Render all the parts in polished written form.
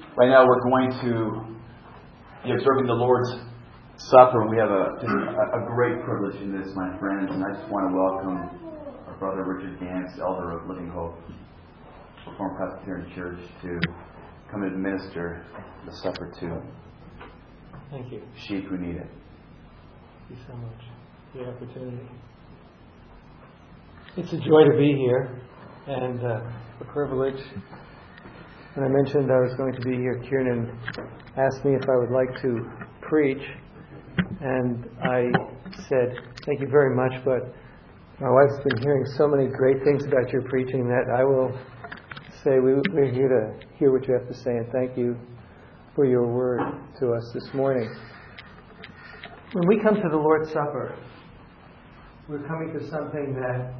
Right now we're going to be observing the Lord's Supper, and we have a great privilege in this, my friends. And I just want to welcome our brother Richard Gantz, elder of Living Hope Reformed Presbyterian Church, to come and administer the supper to Thank you. sheep who need it. Thank you so much for the opportunity. It's a joy to be here and a privilege. When I mentioned I was going to be here, Kieran asked me if I would like to preach, and I said, thank you very much, but my wife's been hearing so many great things about your preaching that I will say we're here to hear what you have to say, and thank you for your word to us this morning. When we come to the Lord's Supper, we're coming to something that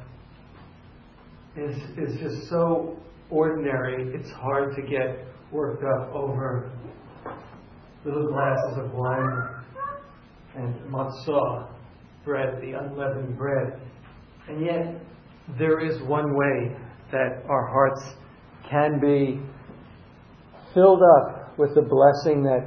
is just so ordinary, it's hard to get worked up over little glasses of wine and matzah bread, the unleavened bread. And yet, there is one way that our hearts can be filled up with the blessing that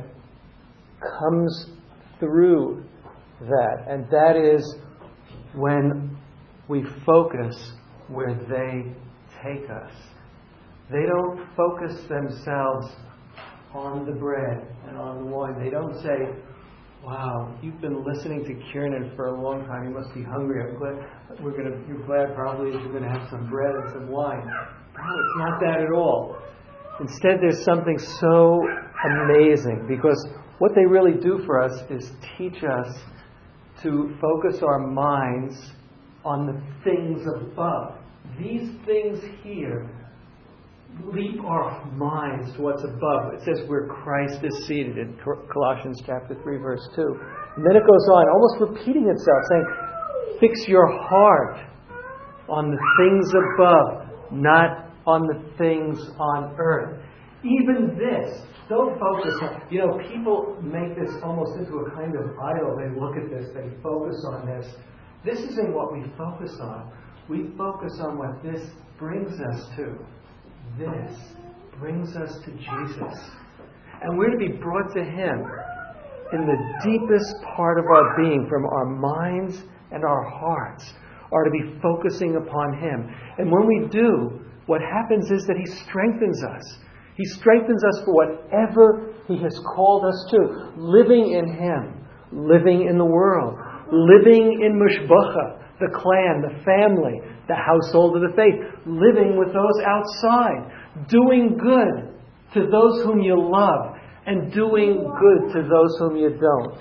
comes through that. And that is when we focus where they take us. They don't focus themselves on the bread and on the wine. They don't say, wow, you've been listening to Kieran for a long time. You must be hungry. I'm glad you're glad probably that you're going to have some bread and some wine. No, it's not that at all. Instead, there's something so amazing, because what they really do for us is teach us to focus our minds on the things above. These things here leap our minds to what's above. It says where Christ is seated in Colossians chapter 3, verse 2. And then it goes on, almost repeating itself, saying, fix your heart on the things above, not on the things on earth. Even this, don't focus on, people make this almost into a kind of idol. They look at this, they focus on this. This isn't what we focus on. We focus on what this brings us to. This brings us to Jesus. And we're to be brought to Him in the deepest part of our being, from our minds and our hearts, are to be focusing upon Him. And when we do, what happens is that He strengthens us. He strengthens us for whatever He has called us to. Living in Him, living in the world, living in Mishpacha, the clan, the family, the household of the faith, living with those outside, doing good to those whom you love, and doing good to those whom you don't.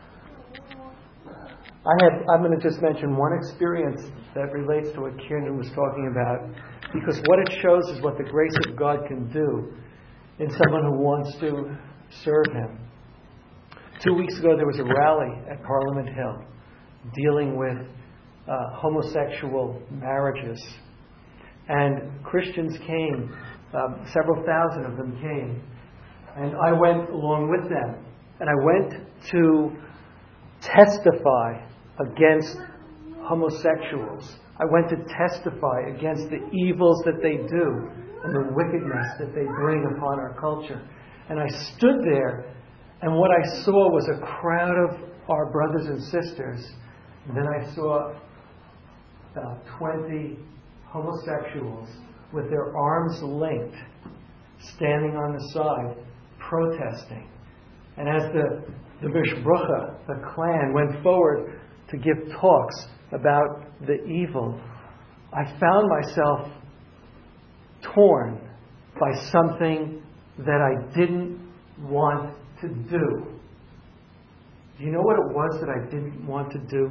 I'm going to just mention one experience that relates to what Kieran was talking about, because what it shows is what the grace of God can do in someone who wants to serve Him. 2 weeks ago, there was a rally at Parliament Hill dealing with homosexual marriages. And Christians came, several thousand of them came. And I went along with them. And I went to testify against homosexuals. I went to testify against the evils that they do and the wickedness that they bring upon our culture. And I stood there, and what I saw was a crowd of our brothers and sisters. And then I saw about 20 homosexuals with their arms linked, standing on the side, protesting. And as the Mishpacha, the clan, went forward to give talks about the evil, I found myself torn by something that I didn't want to do. Do you know what it was that I didn't want to do?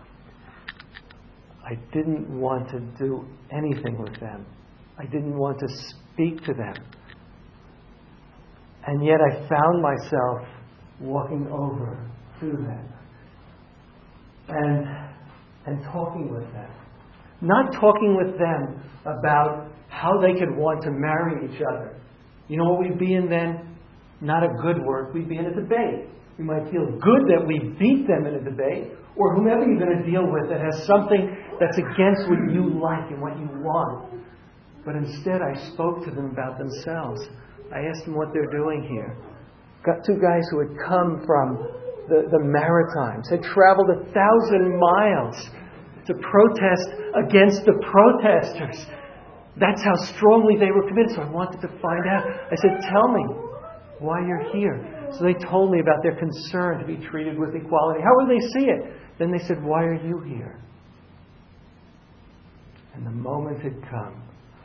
I didn't want to do anything with them. I didn't want to speak to them. And yet I found myself walking over to them and talking with them. Not talking with them about how they could want to marry each other. You know what we'd be in then? Not a good word. We'd be in a debate. You might feel good that we beat them in a debate, or whomever you're going to deal with that has something that's against what you like and what you want. But instead I spoke to them about themselves. I asked them what they're doing here. Got two guys who had come from the Maritimes, had traveled 1,000 miles to protest against the protesters. That's how strongly they were committed. So I wanted to find out. I said, tell me why you're here. So they told me about their concern to be treated with equality. How would they see it? Then they said, why are you here? And the moment had come.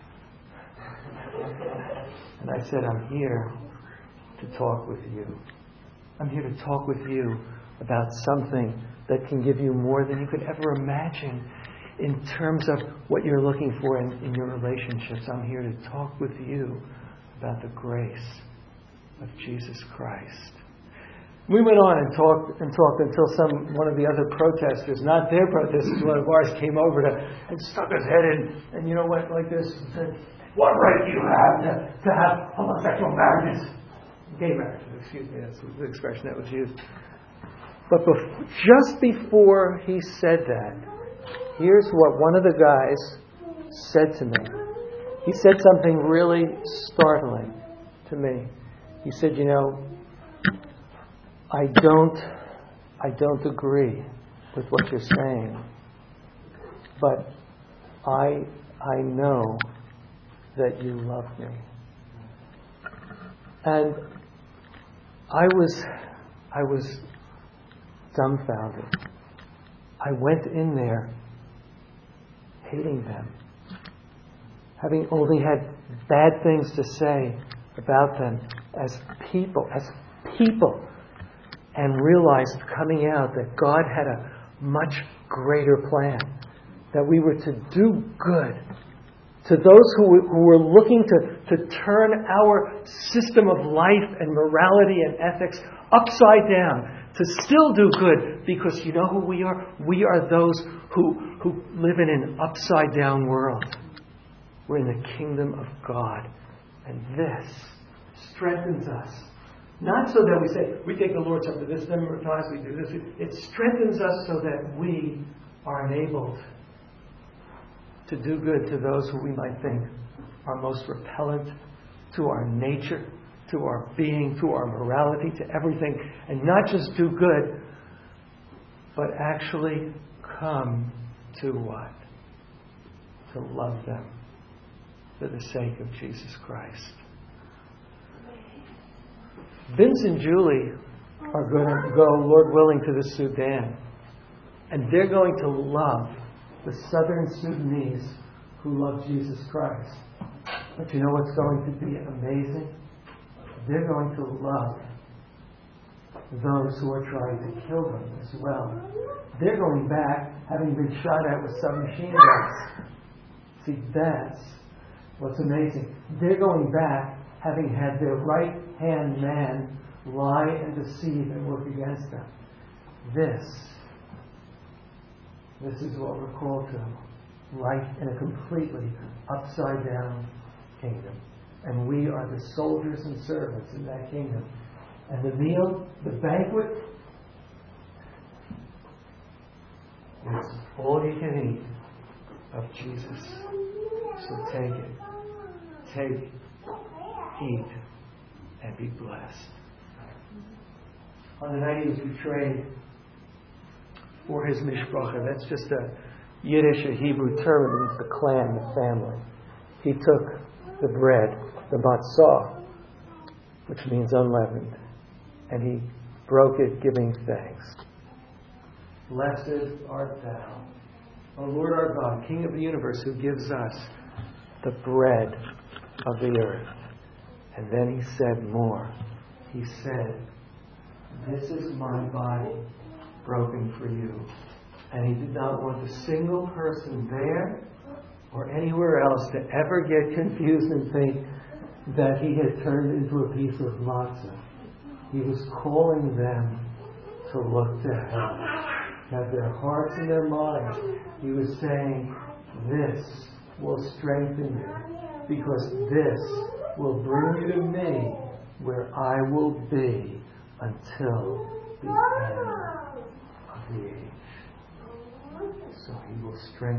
And I said, I'm here to talk with you. I'm here to talk with you about something that can give you more than you could ever imagine in terms of what you're looking for in your relationships. I'm here to talk with you about the grace of Jesus Christ. We went on and talked until one of the other protesters, not their protesters, one of ours, came over and stuck his head in and went like this and said, what right do you have to have homosexual marriages? Gay marriages, excuse me, that's the expression that was used. But just before he said that, here's what one of the guys said to me. He said something really startling to me. He said, I don't agree with what you're saying, but I know that you love me. And I was dumbfounded. I went in there hating them, having only had bad things to say about them as people, and realized coming out that God had a much greater plan, that we were to do good to those who were looking to turn our system of life and morality and ethics upside down, to still do good, because you know who we are? We are those who live in an upside down world. We're in the kingdom of God. And this strengthens us. Not so that we say, we take the Lord's Supper this number of times, we do this. It strengthens us so that we are enabled to do good to those who we might think are most repellent to our nature, to our being, to our morality, to everything. And not just do good, but actually come to what? To love them for the sake of Jesus Christ. Vince and Julie are going to go, Lord willing, to the Sudan. And they're going to love the southern Sudanese who love Jesus Christ. But you know what's going to be amazing? They're going to love those who are trying to kill them as well. They're going back, having been shot at with submachine guns. See, that's what's amazing. They're going back, having had their right-hand man lie and deceive and work against them. This is what we're called to. Life in a completely upside-down kingdom. And we are the soldiers and servants in that kingdom. And the meal, the banquet, is all you can eat of Jesus. So take it. Take, eat, and be blessed. On the night he was betrayed, for his mishpacha, that's just a Yiddish or Hebrew term, it means the clan, the family. He took the bread, the matzah, which means unleavened, and he broke it, giving thanks. Blessed art thou, O Lord our God, King of the universe, who gives us the bread of the earth. And then he said more. He said, this is my body broken for you. And he did not want a single person there or anywhere else to ever get confused and think that he had turned into a piece of matzah. He was calling them to look to heaven, to have their hearts and their minds. He was saying, this will strengthen you, because this will bring you to me, where I will be until the end of the age. So he will strengthen